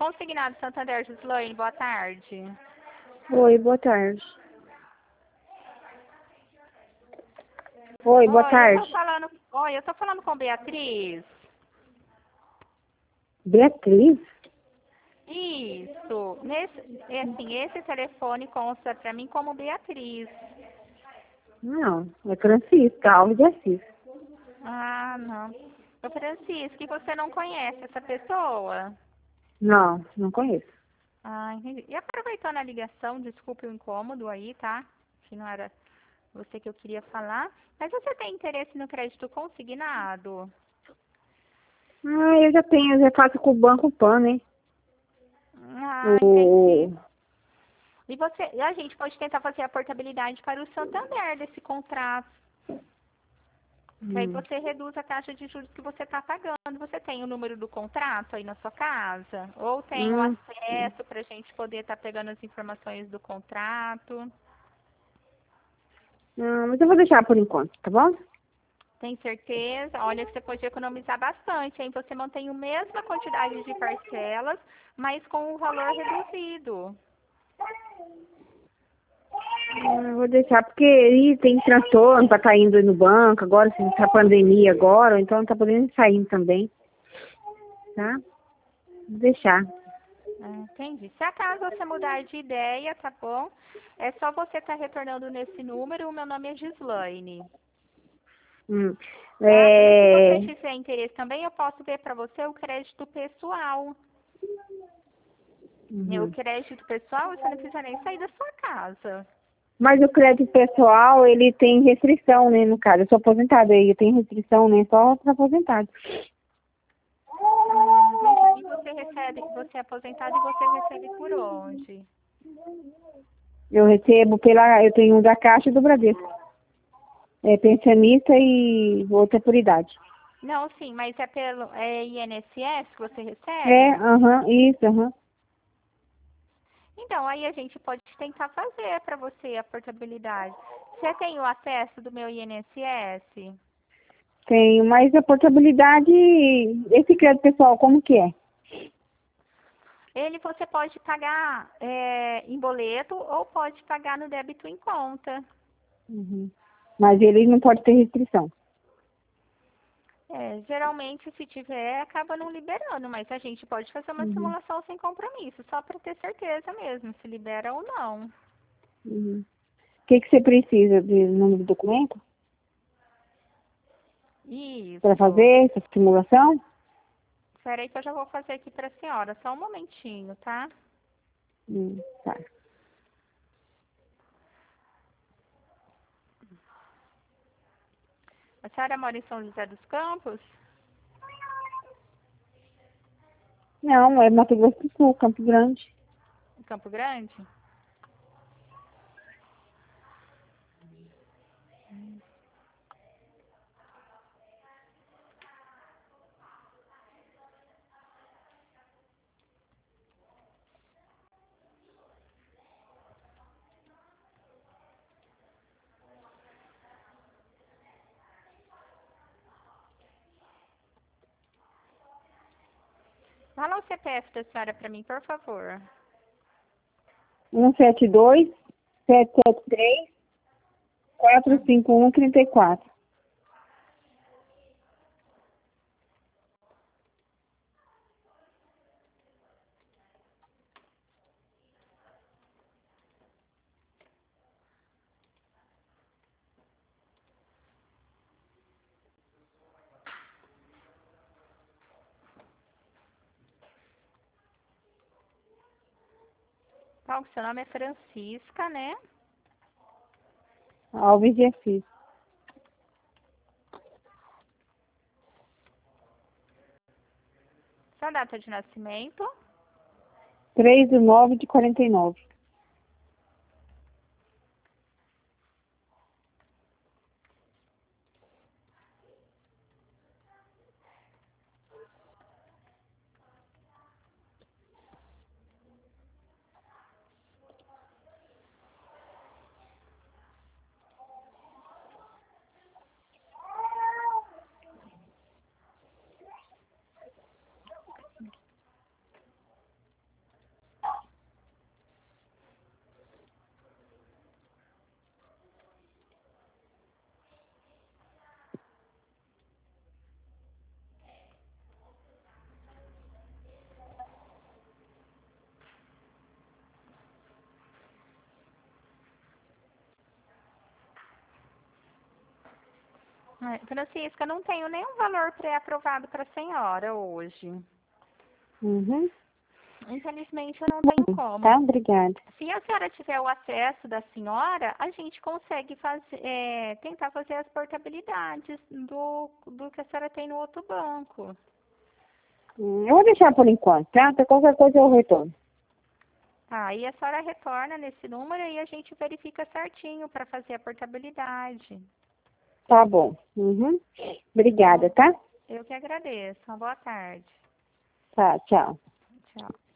Consignado Santander, Gislaine, boa tarde. Oi, boa tarde. Oi, boa tarde. Eu tô falando com Beatriz. Beatriz? Isso. Esse telefone consta para mim como Beatriz. Não, é Francisca Alves de Assis. Ah, não. Ô, Francisca, e você não conhece essa pessoa? Não, não conheço. Ah, entendi. E aproveitando a ligação, desculpe o incômodo aí, tá? Que não era você que eu queria falar. Mas você tem interesse no crédito consignado? Ah, eu já faço com o Banco Pan, né? Ah, entendi. E a gente pode tentar fazer a portabilidade para o Santander desse contrato. Que aí você reduz a taxa de juros que você está pagando. Você tem o número do contrato aí na sua casa? Ou tem o acesso para a gente poder estar pegando as informações do contrato? Mas eu vou deixar por enquanto, tá bom? Tem certeza? Olha que você pode economizar bastante, hein? Você mantém a mesma quantidade de parcelas, mas com o valor reduzido. Eu vou deixar, porque aí tem transtorno pra estar indo no banco, agora, se tá pandemia agora, então não tá podendo sair também, tá? Vou deixar. Entendi. Se acaso você mudar de ideia, tá bom? É só você estar retornando nesse número. O meu nome é Gislaine. Tá? E se você tiver interesse também, eu posso ver para você o crédito pessoal. O crédito pessoal, você não precisa nem sair da sua casa. Mas o crédito pessoal, ele tem restrição, né, no caso. Eu sou aposentada aí, eu tenho restrição, né, só para aposentado. E você é aposentado e você recebe por onde? Eu tenho um da Caixa e do Bradesco. É pensionista e outra por idade. Não, sim, mas é INSS que você recebe? Isso. Então, aí a gente pode tentar fazer para você a portabilidade. Você tem o acesso do meu INSS? Tenho, mas a portabilidade, esse crédito pessoal, como que é? Ele você pode pagar em boleto ou pode pagar no débito em conta. Mas ele não pode ter restrição. Geralmente, se tiver, acaba não liberando, mas a gente pode fazer uma simulação sem compromisso, só para ter certeza mesmo, se libera ou não. O que você precisa de número de documento Isso. para fazer essa simulação? Espera aí que eu já vou fazer aqui para a senhora, só um momentinho, tá? Tá. A senhora mora em São José dos Campos? Não, é Mato Grosso do Sul, Campo Grande. Em Campo Grande? Fala o CPF da senhora para mim, por favor. 172-773-451-34. Tá, o seu nome é Francisca, né? Alves de Assis. Sua data de nascimento? 3/9/49. Francisca, eu não tenho nenhum valor pré-aprovado para a senhora hoje. Uhum. Infelizmente, eu não tenho como. Tá, obrigada. Se a senhora tiver o acesso da senhora, a gente consegue tentar fazer as portabilidades do que a senhora tem no outro banco. Eu vou deixar por enquanto, tá? Pra qualquer coisa eu retorno. Aí a senhora retorna nesse número e a gente verifica certinho para fazer a portabilidade. Tá bom. Uhum. Obrigada, tá? Eu que agradeço. Uma boa tarde. Tá, tchau. Tchau.